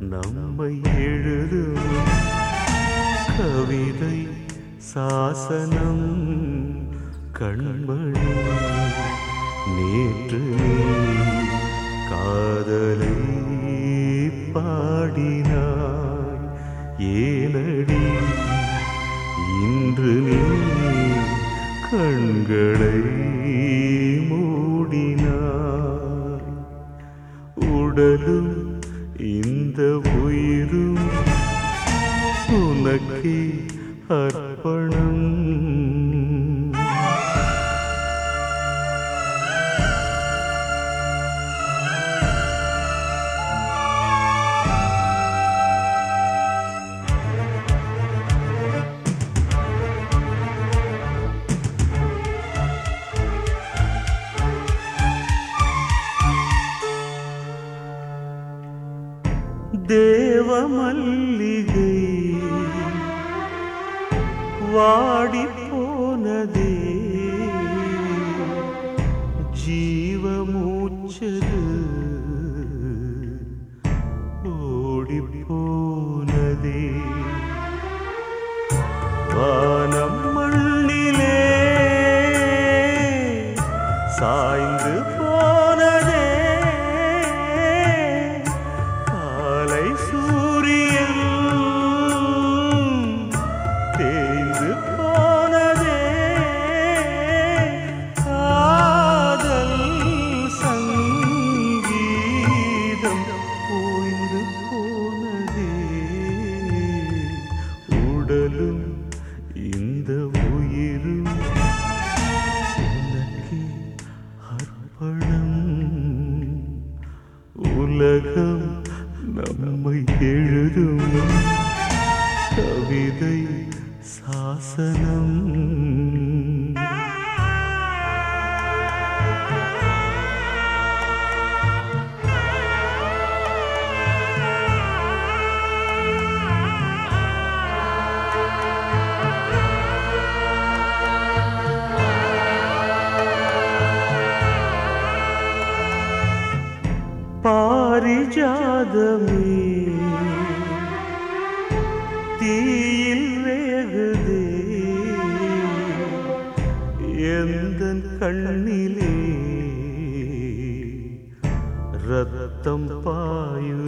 நம்மை எழுதும் கவிதை சாசனம் கண்மணி. நேற்று நீ காதலை பாடினாய், ஏனடி இன்று நீ கண்களை மூடினாய். உடலும் இந்த உயிரும் உனக்கே அர்ப்பணம். தேவ மல்லிகை வாடி போனதே, ஜீவ மூச்சது ஓடி போனதே. வானம் மண்ணிலே சாய்ந்து போனதே, சூரியன் தேய்ந்து போனதே. காதல் சங்கீதம் ஓய்ந்து போனதே. உடலும் இந்த உயிரும் உனக்கே அர்ப்பணம். உலகம் நம்மை எழுதும் கவிதை சாசனம். பாரிஜாதமே தீயில் வேகுதே, எந்தன் கண்ணிலே ரத்தம் பாயுதே.